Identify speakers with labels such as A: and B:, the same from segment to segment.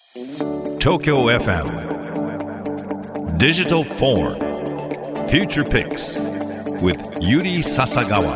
A: Tokyo FM Digital Forum Future Picks with Yuri Sasagawa.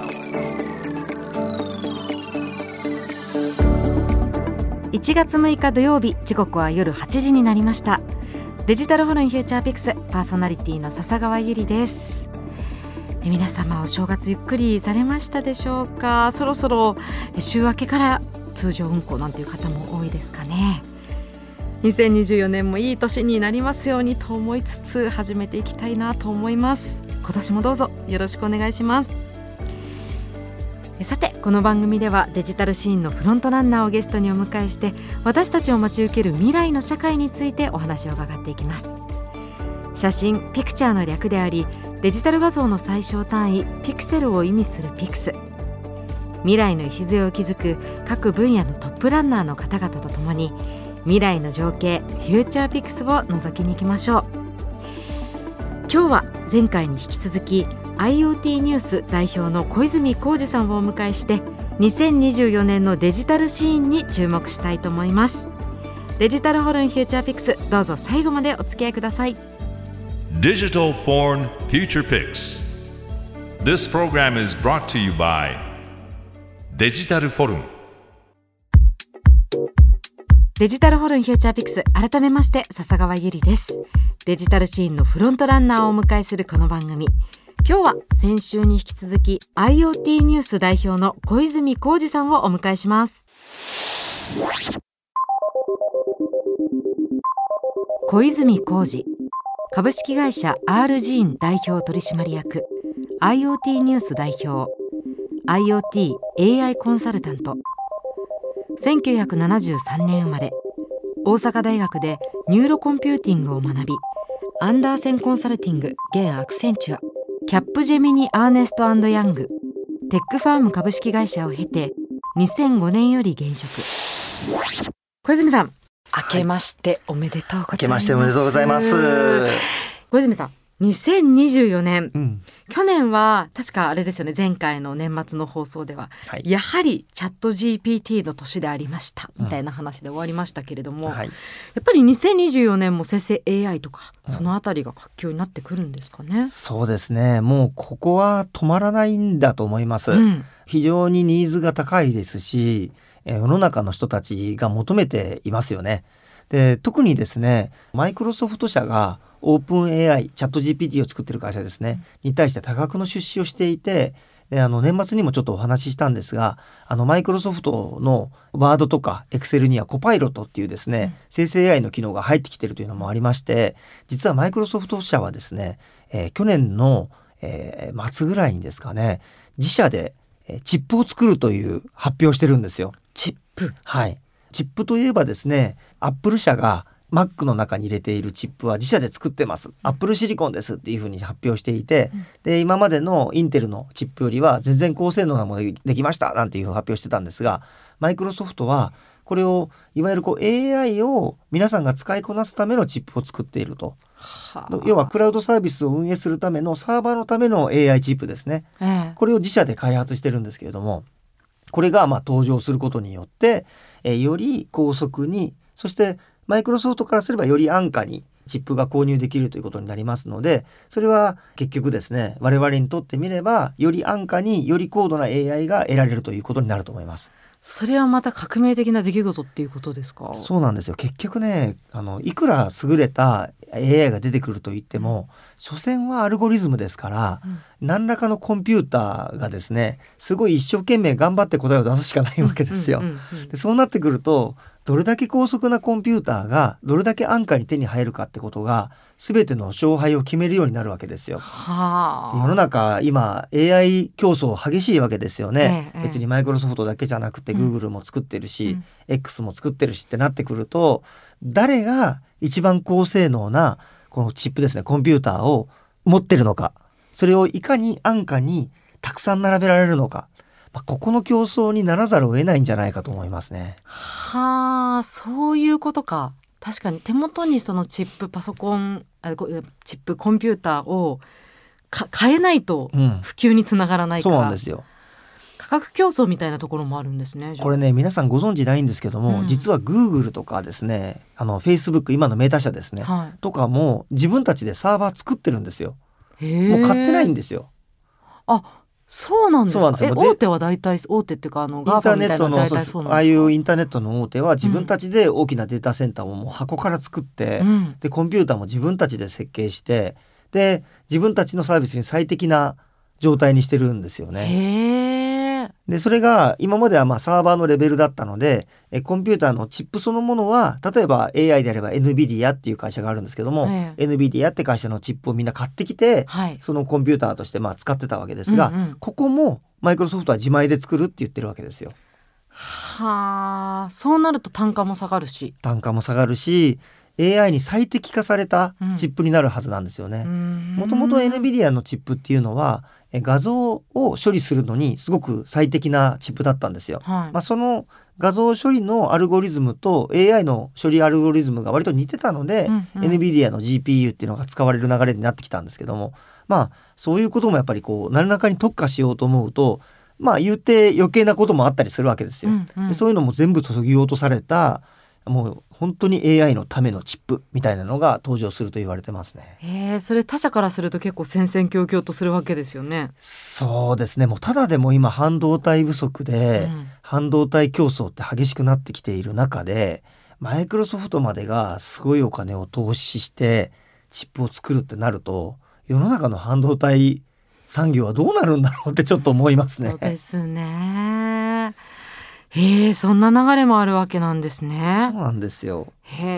B: 1月6日土曜日、時刻は夜8時になりました。デジタルフォルムフューチャーピクスパーソナリティの笹川ゆりです。皆様お正月ゆっくりされましたでしょうか。そろそろ週明けから通常運行なんていう方も多いですかね。2024年もいい年になりますようにと思いつつ始めていきたいなと思います。今年もどうぞよろしくお願いします。さて、この番組ではデジタルシーンのフロントランナーをゲストにお迎えして、私たちを待ち受ける未来の社会についてお話を伺っていきます。写真ピクチャーの略であり、デジタル画像の最小単位ピクセルを意味するピクス。未来の礎を築く各分野のトップランナーの方々とともに、未来の情景フューチャーピクスを覗きに行きましょう。今日は前回に引き続きIoT ニュース代表の小泉浩二さんをお迎えして、2024年のデジタルシーンに注目したいと思います。デジタルホルンフューチャーピクス、どうぞ最後までお付き合いください。
A: Digital Forum Future Picks. This program is brought to you by Digital Forum。
B: デジタルホルンフューチャーピクス、改めまして笹川ゆりです。デジタルシーンのフロントランナーをお迎えするこの番組、今日は先週に引き続き IoT ニュース代表の小泉浩二さんをお迎えします。小泉浩二、株式会社 R ジーン代表取締役、 IoT ニュース代表、 IoT AI コンサルタント。1973年生まれ、大阪大学でニューロコンピューティングを学び、アンダーセンコンサルティング現アクセンチュア、キャップジェミニアーネスト&ヤング、テックファーム株式会社を経て2005年より現職。小泉さん、明けましておめでとうございます。
C: 明けましておめでとうございます。
B: 小泉さん、2024年、去年は確かあれですよね、前回の年末の放送では、やはりチャット GPT の年でありましたみたいな話で終わりましたけれども、やっぱり2024年も生成 AI とかそのあたりが活況になってくるんですかね。
C: そうですね、もうここは止まらないんだと思います。非常にニーズが高いですし、世の中の人たちが求めていますよね。で、特にですね、マイクロソフト社がオープン AI チャット GPT を作っている会社ですね、に対して多額の出資をしていて、で年末にもちょっとお話ししたんですが、マイクロソフトのワードとかエクセルにはコパイロットっていうですね、生成 AI の機能が入ってきているというのもありまして、実はマイクロソフト社はですね、去年の、末ぐらいにですかね、自社でチップを作るという発表をしてるんですよ。
B: チップ、
C: はい、チップといえばですね、アップル社がMac の中に入れているチップは自社で作ってます、アップルシリコンですっていうふうに発表していて、で今までのインテルのチップよりは全然高性能なものができましたなんていう発表してたんですが、マイクロソフトはこれをいわゆるAI を皆さんが使いこなすためのチップを作っていると。要はクラウドサービスを運営するためのサーバーのための AI チップですね、これを自社で開発してるんですけれども、これが登場することによって、より高速に、そしてマイクロソフトからすればより安価にチップが購入できるということになりますので、それは結局ですね、我々にとってみればより安価により高度な AI が得られるということになると思います。
B: それはまた革命的な出来事っていうことですか。
C: そうなんですよ。結局ね、いくら優れた AI が出てくるといっても、所詮はアルゴリズムですから、何らかのコンピューターがですね、すごい一生懸命頑張って答えを出すしかないわけですよ。でそうなってくると、どれだけ高速なコンピューターがどれだけ安価に手に入るかってことが全ての勝敗を決めるようになるわけですよ。世の中今 AI 競争激しいわけですよね、別にマイクロソフトだけじゃなくて Google も作ってるし、X も作ってるしってなってくると、誰が一番高性能なこのチップですね、コンピューターを持ってるのか、それをいかに安価にたくさん並べられるのか、ここの競争にならざるを得ないんじゃないかと思いますね。
B: そういうことか。確かに手元にそのチップパソコン、チップコンピューターを変えないと普及につながらないから、
C: そうなんですよ。
B: 価格競争みたいなところもあるんですね。
C: これね皆さんご存知ないんですけども、実は Google とかですねFacebook 今のメタ社ですね、とかも自分たちでサーバー作ってるんですよ。もう買ってないんですよ。
B: そうなんですか。大手は大体大手っていうか
C: インターネットのああいうインターネットの大手は自分たちで大きなデータセンターをもう箱から作って、でコンピューターも自分たちで設計して、で自分たちのサービスに最適な状態にしてるんですよね。でそれが今まではサーバーのレベルだったので、コンピューターのチップそのものは例えば AI であれば NVIDIA っていう会社があるんですけども、NVIDIA って会社のチップをみんな買ってきて、そのコンピューターとして使ってたわけですが、ここもマイクロソフトは自前で作るって言ってるわけですよ。
B: そうなると単価も下がるし
C: AI に最適化されたチップになるはずなんですよね。もともと NVIDIA のチップっていうのは画像を処理するのにすごく最適なチップだったんですよ。その画像処理のアルゴリズムと AI の処理アルゴリズムが割と似てたので、NVIDIA の GPU っていうのが使われる流れになってきたんですけども、そういうこともやっぱり何らかに特化しようと思うと言うて余計なこともあったりするわけですよ。でそういうのも全部削ぎ落とされたもう本当に AI のためのチップみたいなのが登場すると言われてますね。
B: それ他社からすると結構戦々恐々とするわけですよね。
C: そうですね。もうただでも今半導体不足で、半導体競争って激しくなってきている中でマイクロソフトまでがすごいお金を投資してチップを作るってなると世の中の半導体産業はどうなるんだろうってちょっと思いますね。
B: そうですね。そんな流れもあるわけなんですね。
C: そうなんですよ。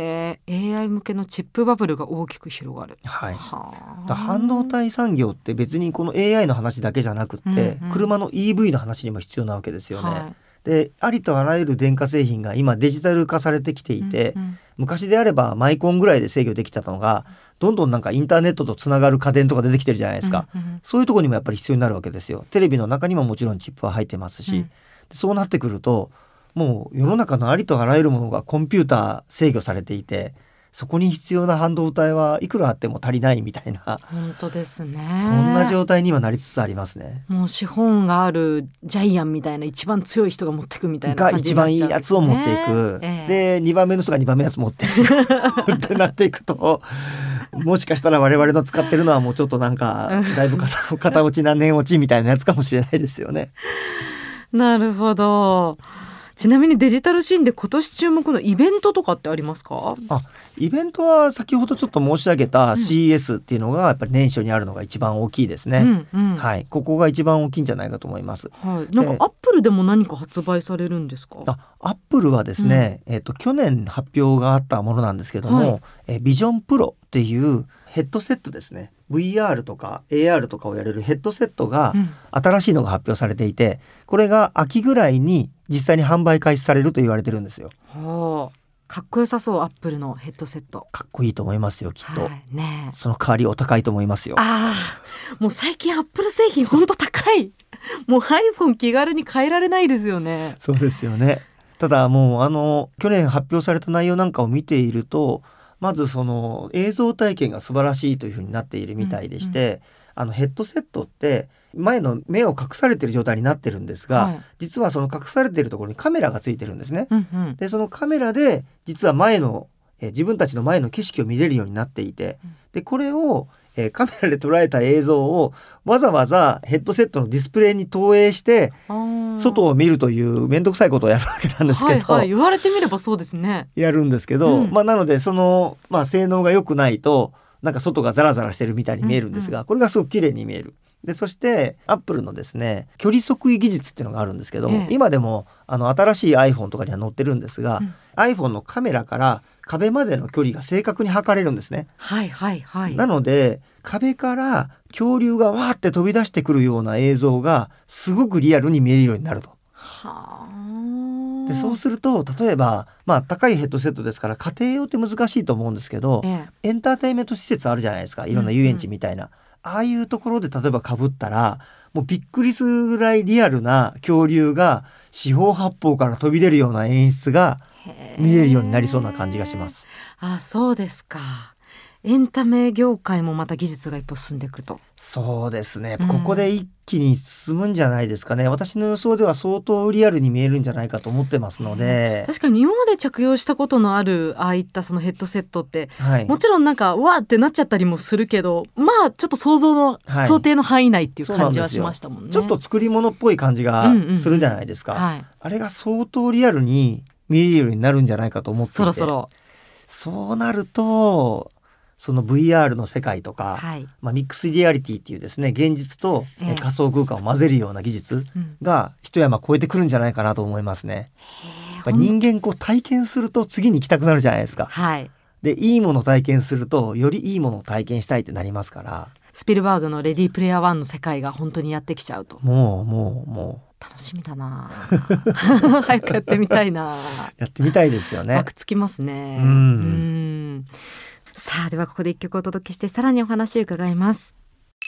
B: AI 向けのチップバブルが大きく広がる。
C: 半導体産業って別にこの AI の話だけじゃなくって、車の EV の話にも必要なわけですよね。でありとあらゆる電化製品が今デジタル化されてきていて、昔であればマイコンぐらいで制御できたのがどんどんインターネットとつながる家電とか出てきてるじゃないですか。そういうところにもやっぱり必要になるわけですよ。テレビの中にももちろんチップは入ってますし、そうなってくるともう世の中のありとあらゆるものがコンピューター制御されていて、そこに必要な半導体はいくらあっても足りないみたいな、
B: 本当ですね。
C: そんな状態にはなりつつありますね。
B: もう資本があるジャイアンみたいな一番強い人が持っていくみたいな感じになっちゃうんですね。
C: が一番いいやつを持っていく、で2番目の人が2番目のやつ持っていくってなっていくともしかしたら我々の使ってるのはもうちょっとだいぶ片落ち何年落ちみたいなやつかもしれないですよね。
B: なるほど。ちなみにデジタルシーンで今年注目のイベントとかってありますか？
C: イベントは先ほどちょっと申し上げた CES っていうのがやっぱり年初にあるのが一番大きいですね。ここが一番大きいんじゃないかと思います。
B: なんかアップルでも何か発売されるんですか？
C: アップルはですね、去年発表があったものなんですけども、ビジョンプロっていうヘッドセットですね。VR とか AR とかをやれるヘッドセットが新しいのが発表されていて、これが秋ぐらいに実際に販売開始されると言われてるんですよ。
B: かっこよさそう。アップルのヘッドセット
C: かっこいいと思いますよきっと、その代わりお高いと思いますよ。
B: もう最近アップル製品ほんと高いもう iPhone 気軽に変えられないですよね。
C: そうですよね。ただもう去年発表された内容なんかを見ていると、まずその映像体験が素晴らしいというふうになっているみたいでして、ヘッドセットって前の目を隠されている状態になってるんですが、実はその隠されているところにカメラがついてるんですね。でそのカメラで実は自分たちの前の景色を見れるようになっていて、でこれをカメラで捉えた映像をわざわざヘッドセットのディスプレイに投影して外を見るというめんどくさいことをやるわけなんですけど、
B: 言われてみればそうですね。
C: やるんですけど、なのでその、性能が良くないとなんか外がザラザラしてるみたいに見えるんですが、これがすごく綺麗に見える。でそしてアップルのですね距離測位技術っていうのがあるんですけども、今でも新しい iPhone とかには載ってるんですが、iPhone のカメラから壁までの距離が正確に測れるんですね。なので壁から恐竜がわーって飛び出してくるような映像がすごくリアルに見えるようになると。でそうすると例えば、高いヘッドセットですから家庭用って難しいと思うんですけど、エンターテインメント施設あるじゃないですか。いろんな遊園地みたいな、ああいうところで例えば被ったらもうびっくりするぐらいリアルな恐竜が四方八方から飛び出るような演出が見えるようになりそうな感じがします。
B: そうですか。 エンタメ業界もまた技術が一歩進んでいくと。
C: そうですね、ここで一気に進むんじゃないですかね。私の予想では相当リアルに見えるんじゃないかと思ってますので。
B: 確かに今まで着用したことのあるああいったそのヘッドセットって、
C: はい、
B: もちろんなんかわーってなっちゃったりもするけど、まあちょっと想像の、想定の範囲内っていう感じはしましたもんね。
C: ちょっと作り物っぽい感じがするじゃないですか、
B: はい、
C: あれが相当リアルに見えるようになるんじゃないかと思っていて、
B: そろそろ
C: そうなるとその VR の世界とか、
B: はい、
C: ミックスリアリティっていうですね、現実と仮想空間を混ぜるような技術が一山越えてくるんじゃないかなと思いますね。やっぱり人間こう体験すると次に行きたくなるじゃないですか、
B: はい、
C: でいいものを体験するとよりいいものを体験したいってなりますから、
B: スピルバーグのレディープレイヤー1の世界が本当にやってきちゃうと、
C: もう
B: 楽しみだな早くやってみたいな
C: やってみたいですよね。
B: ワクつきますね。さあではここで一曲お届けしてさらにお話を伺います。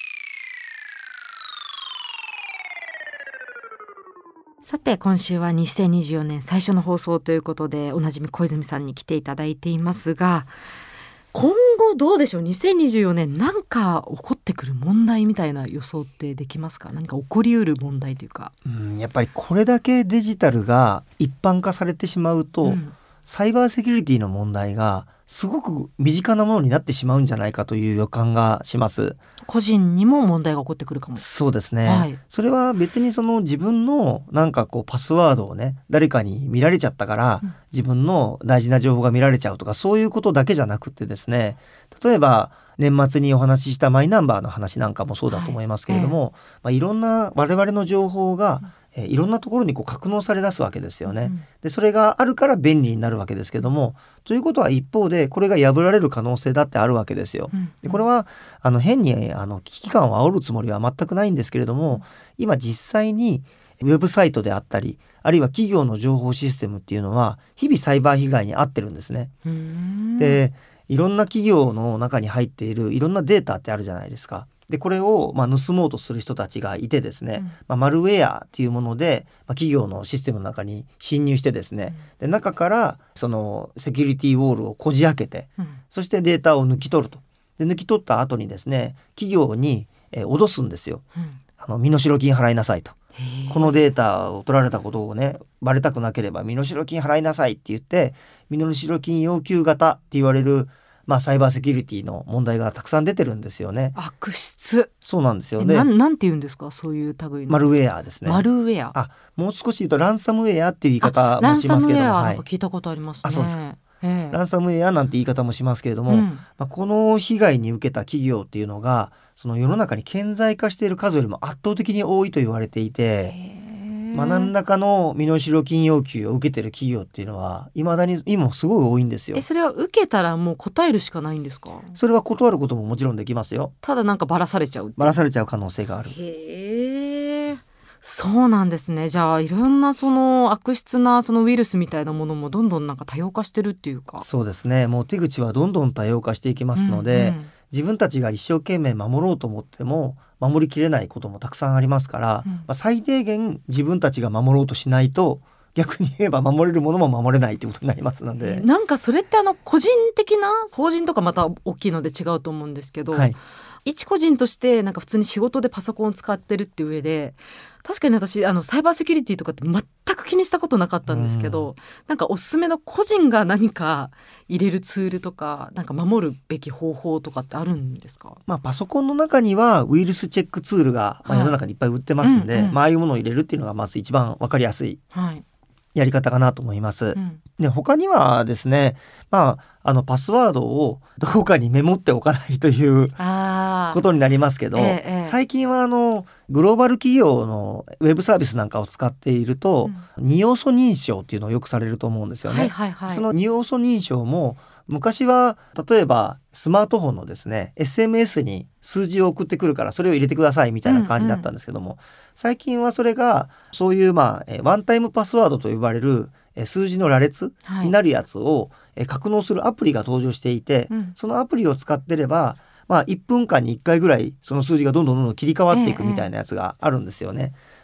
B: さて今週は2024年最初の放送ということで、おなじみ小泉さんに来ていただいていますが、今後どうでしょう、2024年なんか起こってくる問題みたいな予想ってできますか？何か起こりうる問題というか。
C: やっぱりこれだけデジタルが一般化されてしまうと、サイバーセキュリティの問題がすごく身近なものになってしまうんじゃないかという予感がします。
B: 個人にも問題が起こってくるかも。
C: そうですね、それは別にその自分のなんかこうパスワードをね誰かに見られちゃったから、自分の大事な情報が見られちゃうとかそういうことだけじゃなくてですね、例えば年末にお話ししたマイナンバーの話なんかもそうだと思いますけれども、いろんな我々の情報がいろんなところにこう格納され出すわけですよね。でそれがあるから便利になるわけですけども、ということは一方でこれが破られる可能性だってあるわけですよ。でこれは変に危機感を煽るつもりは全くないんですけれども、今実際にウェブサイトであったり、あるいは企業の情報システムっていうのは日々サイバー被害に遭ってるんですね。でいろんな企業の中に入っているいろんなデータってあるじゃないですか。でこれを盗もうとする人たちがいてですね、マルウェアっていうもので、企業のシステムの中に侵入してですね、で中からそのセキュリティウォールをこじ開けて、そしてデータを抜き取ると。で抜き取った後にですね、企業に脅すんですよ。身代金払いなさいと。このデータを取られたことをねバレたくなければ身代金払いなさいって言って、身代金要求型って言われるサイバーセキュリティの問題がたくさん出てるんですよね。
B: 悪質。そう
C: なんですよ
B: ね。なんて言うんですか、そういう類の。
C: マルウェアですね。
B: マルウェア。
C: もう少し言うとランサムウェアっていう言い方もしますけども、
B: ランサムウェアなんか聞いたことありますね。
C: そうですか。ランサムウェアなんて言い方もしますけれども、この被害に受けた企業っていうのがその世の中に顕在化している数よりも圧倒的に多いと言われていて、何らかの身代金要求を受けている企業っていうのは未だに今もすごい多いんですよ。
B: それは受けたらもう答えるしかないんですか？
C: それは断ることももちろんできますよ。
B: ただなんかバラされちゃう
C: 可能性がある。
B: そうなんですね。じゃあいろんなその悪質なそのウイルスみたいなものもどんどんなんか多様化してるっていうか。
C: そうですね。もう手口はどんどん多様化していきますので、自分たちが一生懸命守ろうと思っても守りきれないこともたくさんありますから、最低限自分たちが守ろうとしないと、逆に言えば守れるものも守れないということになりますので、
B: なんかそれって個人的な法人とかまた大きいので違うと思うんですけど、一個人としてなんか普通に仕事でパソコンを使ってるっていう上で、確かに私サイバーセキュリティとかって全く気にしたことなかったんですけど、なんかおすすめの個人が何か入れるツールとか、なんか守るべき方法とかってあるんですか？
C: パソコンの中にはウイルスチェックツールが世の中にいっぱい売ってますんで、ああいうものを入れるっていうのがまず一番分かりやすいやり方かなと思います。で他にはですね、パスワードをどこかにメモっておかないということになりますけど、最近はグローバル企業のウェブサービスなんかを使っていると、二要素認証っていうのをよくされると思うんですよね。その二要素認証も昔は例えばスマートフォンのですね SMS に数字を送ってくるからそれを入れてくださいみたいな感じだったんですけども、最近はそれがそういうワンタイムパスワードと呼ばれる数字の羅列になるやつを格納するアプリが登場していて、そのアプリを使ってれば1分間に1回ぐらいその数字がどんどん切り替わっていくみたいなやつがあるんですよね。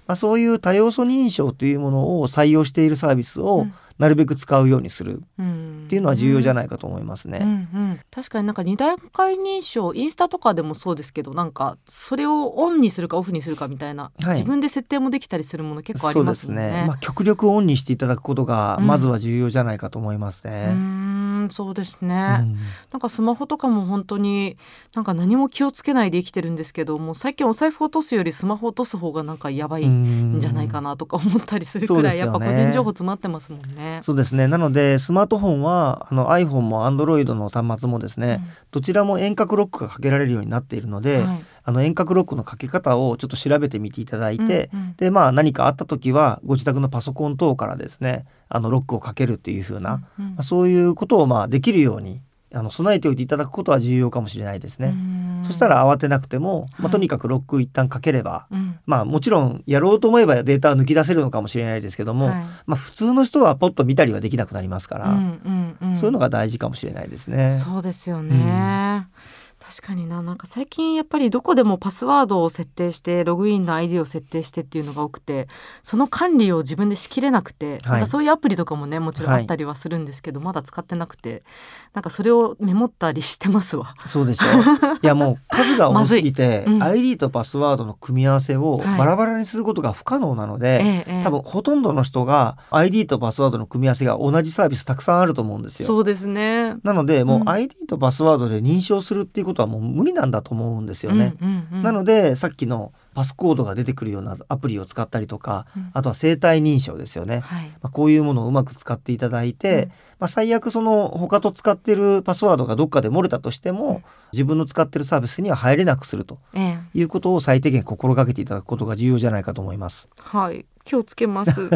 C: そういう多要素認証というものを採用しているサービスをなるべく使うようにするっていうのは重要じゃないかと思いますね。
B: 確かに2段階認証、インスタとかでもそうですけど、それをオンにするかオフにするかみたいな、自分で設定もできたりするもの結構ありますもんね。
C: そうですね。極力オンにしていただくことがまずは重要じゃないかと思いますね。
B: そうですね。スマホとかも本当に何も気をつけないで生きてるんですけども、最近お財布落とすよりスマホ落とす方がやばいんじゃないかなとか思ったりするくらい、やっぱ個人情報詰まってますもんね。
C: そうですね。なのでスマートフォンはiPhone も Android の端末もですね、どちらも遠隔ロックがかけられるようになっているので、遠隔ロックのかけ方をちょっと調べてみていただいて、で何かあった時はご自宅のパソコン等からですねロックをかけるっていう風な、そういうことをできるように備えておいていただくことは重要かもしれないですね。そしたら慌てなくても、とにかくロック一旦かければ、もちろんやろうと思えばデータを抜き出せるのかもしれないですけども、普通の人はポッと見たりはできなくなりますから、そういうのが大事かもしれないですね。
B: そうですよね。確かに最近やっぱりどこでもパスワードを設定してログインの ID を設定してっていうのが多くて、その管理を自分でしきれなくて、そういうアプリとかもねもちろんあったりはするんですけど、まだ使ってなくてそれをメモったりしてますわ。
C: そうでしょう。いやもう数が多すぎて、ID とパスワードの組み合わせをバラバラにすることが不可能なので、多分ほとんどの人が ID とパスワードの組み合わせが同じサービスたくさんあると思うんですよ。
B: そうですね。
C: なのでもう ID とパスワードで認証するっていうことはもう無理なんだと思うんですよね。なのでさっきのパスコードが出てくるようなアプリを使ったりとか、あとは生体認証ですよね。こういうものをうまく使っていただいて、最悪その他と使っているパスワードがどっかで漏れたとしても、自分の使っているサービスには入れなくするということを最低限心がけていただくことが重要じゃないかと思います。
B: はい、気をつけます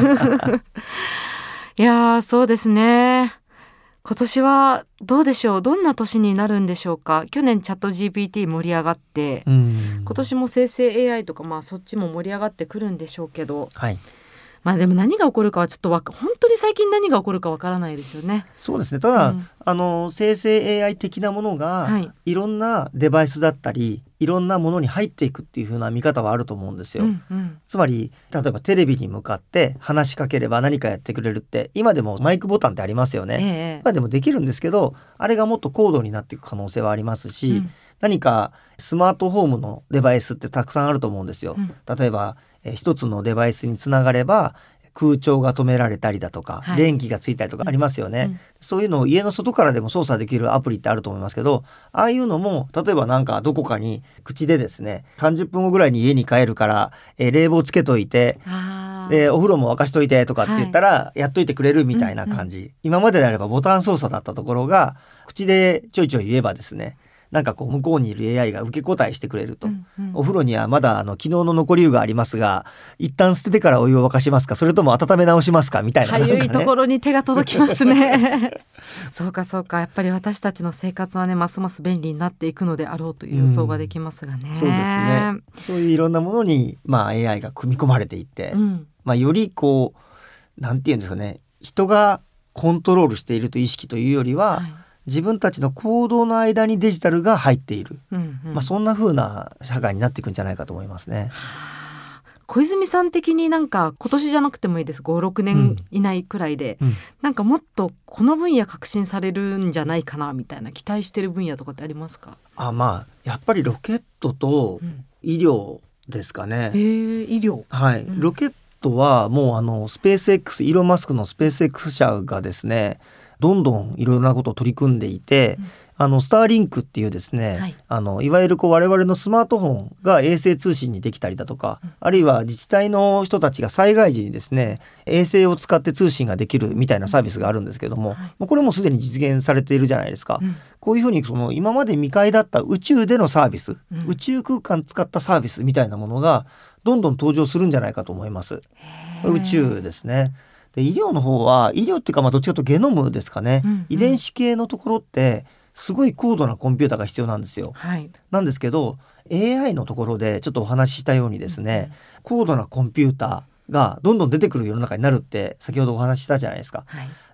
B: いやそうですね。今年はどうでしょう、どんな年になるんでしょうか。去年チャット GPT 盛り上がって、今年も生成 AI とかそっちも盛り上がってくるんでしょうけど、でも何が起こるかはちょっと本当に最近何が起こるかわからないですよね。
C: そうですね。ただ、生成 AI 的なものが、いろんなデバイスだったりいろんなものに入っていくっていう風な見方はあると思うんですよ。つまり例えばテレビに向かって話しかければ何かやってくれるって、今でもマイクボタンってありますよね。今でもできるんですけど、あれがもっと高度になっていく可能性はありますし、何かスマートホームのデバイスってたくさんあると思うんですよ。例えば一つのデバイスにつながれば空調が止められたりだとか、電気がついたりとかありますよね。そういうのを家の外からでも操作できるアプリってあると思いますけど、ああいうのも例えばどこかに口でですね、30分後ぐらいに家に帰るから、冷房つけといて、お風呂も沸かしといてとかって言ったら、やっといてくれるみたいな感じ。今までであればボタン操作だったところが口でちょいちょい言えばですね、向こうにいる AI が受け答えしてくれると、お風呂にはまだ昨日の残り湯がありますが、一旦捨ててからお湯を沸かしますか、それとも温め直しますかみたいな、
B: かゆいところに手が届きますねそうかやっぱり私たちの生活はね、ますます便利になっていくのであろうという予想ができますがね。
C: そうですね。そういういろんなものに、AI が組み込まれていって、よりなんていうんですかね、人がコントロールしているという意識というよりは、自分たちの行動の間にデジタルが入っている、そんな風な社会になっていくんじゃないかと思いますね。
B: 小泉さん的に今年じゃなくてもいいです、5、6年以内くらいで、もっとこの分野革新されるんじゃないかなみたいな期待してる分野とかってありますか？
C: やっぱりロケットと医療ですかね。
B: 医療、
C: ロケットはもうスペース X、イーロン・マスクのスペース X 社がですね、どんどんいろんなことを取り組んでいて、スターリンクっていうですね、いわゆる我々のスマートフォンが衛星通信にできたりだとか、あるいは自治体の人たちが災害時にですね、衛星を使って通信ができるみたいなサービスがあるんですけども、これもすでに実現されているじゃないですか。こういうふうに今まで未開だった宇宙でのサービス、宇宙空間使ったサービスみたいなものがどんどん登場するんじゃないかと思います。宇宙ですね。で医療の方は、医療っていうかどっちかというとゲノムですかね、遺伝子系のところってすごい高度なコンピューターが必要なんですよ。なんですけど AI のところでちょっとお話ししたようにですね、高度なコンピューターがどんどん出てくる世の中になるって先ほどお話ししたじゃないですか。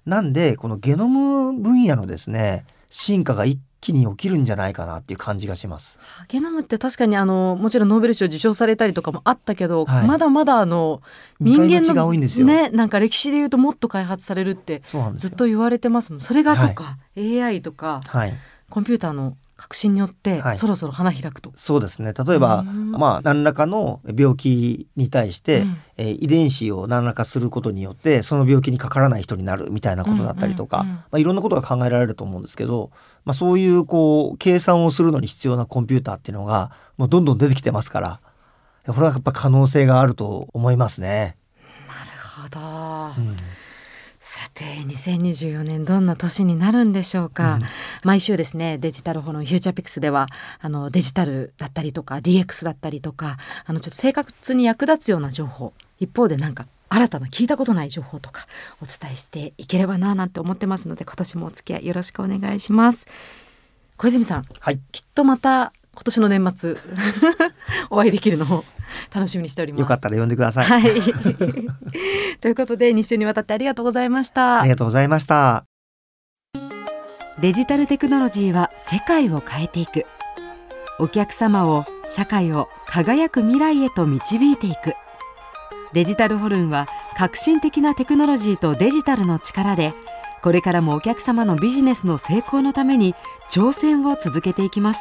C: なんでこのゲノム分野のですね進化が一気に起きるんじゃないかなっていう感じがします。
B: ゲノムって確かにもちろんノーベル賞受賞されたりとかもあったけど、はい、まだまだ人間のね、なんか歴史でいうともっと開発されるってずっと言われてますもん。それがそうか、はい、AI とか、はい、コンピューターの革新によって、はい、そろそろ花開くと。
C: そうですね。例えば、何らかの病気に対して、遺伝子を何らかすることによってその病気にかからない人になるみたいなことだったりとか、いろんなことが考えられると思うんですけど、そういう計算をするのに必要なコンピューターっていうのがもうどんどん出てきてますから、これはやっぱ可能性があると思いますね。
B: なるほど、さて2024年どんな年になるんでしょうか。毎週ですねデジタルフォローフューチャーピックスではデジタルだったりとか DX だったりとかちょっと生活に役立つような情報、一方でなんか新たな聞いたことない情報とかお伝えしていければななんて思ってますので、今年もお付き合いよろしくお願いします。小泉さん、はい、きっとまた今年の年末お会いできるのを楽しみにしております。
C: よかったら呼んでください、
B: はい、ということで2週にわたってありがとうございました。
C: ありがとうございました。
B: デジタルテクノロジーは世界を変えていく。お客様を社会を輝く未来へと導いていく。デジタルホルンは革新的なテクノロジーとデジタルの力でこれからもお客様のビジネスの成功のために挑戦を続けていきます。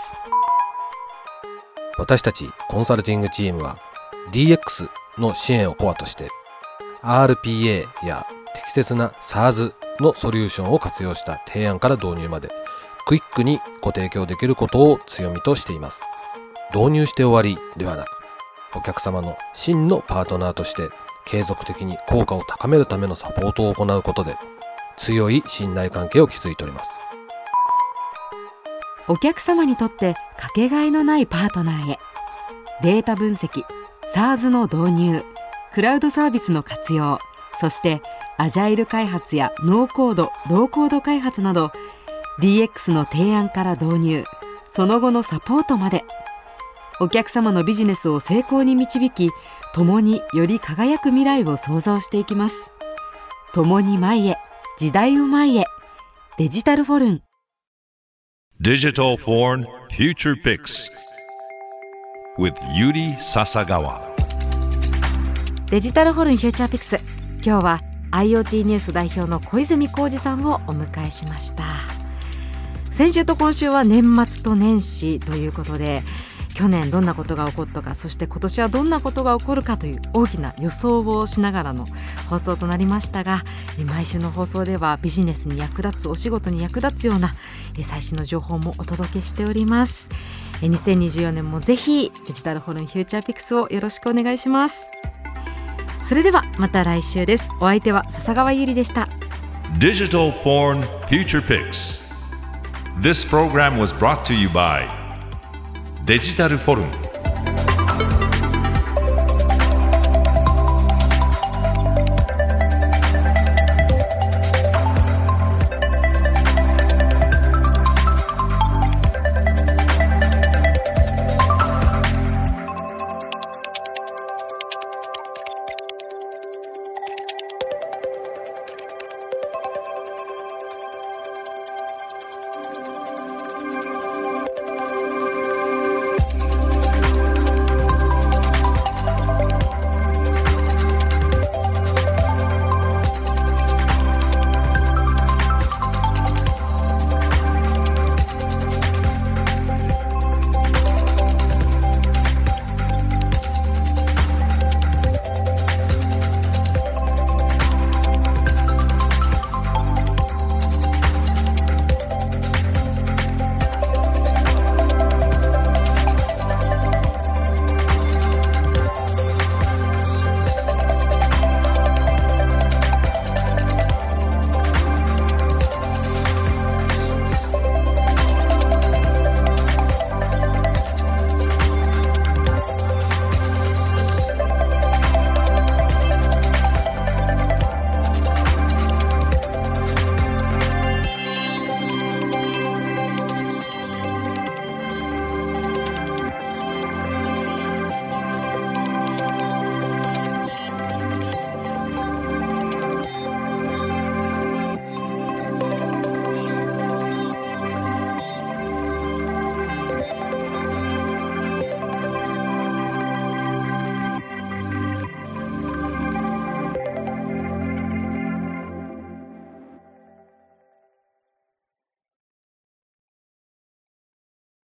D: 私たちコンサルティングチームは DX の支援をコアとして RPA や適切な SaaS のソリューションを活用した提案から導入までクイックにご提供できることを強みとしています。導入して終わりではなく、お客様の真のパートナーとして継続的に効果を高めるためのサポートを行うことで強い信頼関係を築いております。
B: お客様にとってかけがえのないパートナーへ。データ分析、SaaS の導入、クラウドサービスの活用、そしてアジャイル開発やノーコード、ローコード開発など DX の提案から導入、その後のサポートまでお客様のビジネスを成功に導き、共により輝く未来を創造していきます。共に前へ、時代を前へ。デジタルフォルン。
A: Digital Foreign Future Picks with Yuri Sasagawa。
B: デジタルフォルンフューチャーピックス、今日は IoT ニュース代表の小泉浩二さんをお迎えしました。先週と今週は年末と年始ということで、去年どんなことが起こったか、そして今年はどんなことが起こるかという大きな予想をしながらの放送となりましたが、毎週の放送ではビジネスに役立つ、お仕事に役立つような最新の情報もお届けしております。2024年もぜひデジタルフォルンフューチャーピックスをよろしくお願いします。それではまた来週です。お相手は笹川ゆりでした。
A: Digital Foreign Future Picks。 This program was brought to you by デジタルフォルム。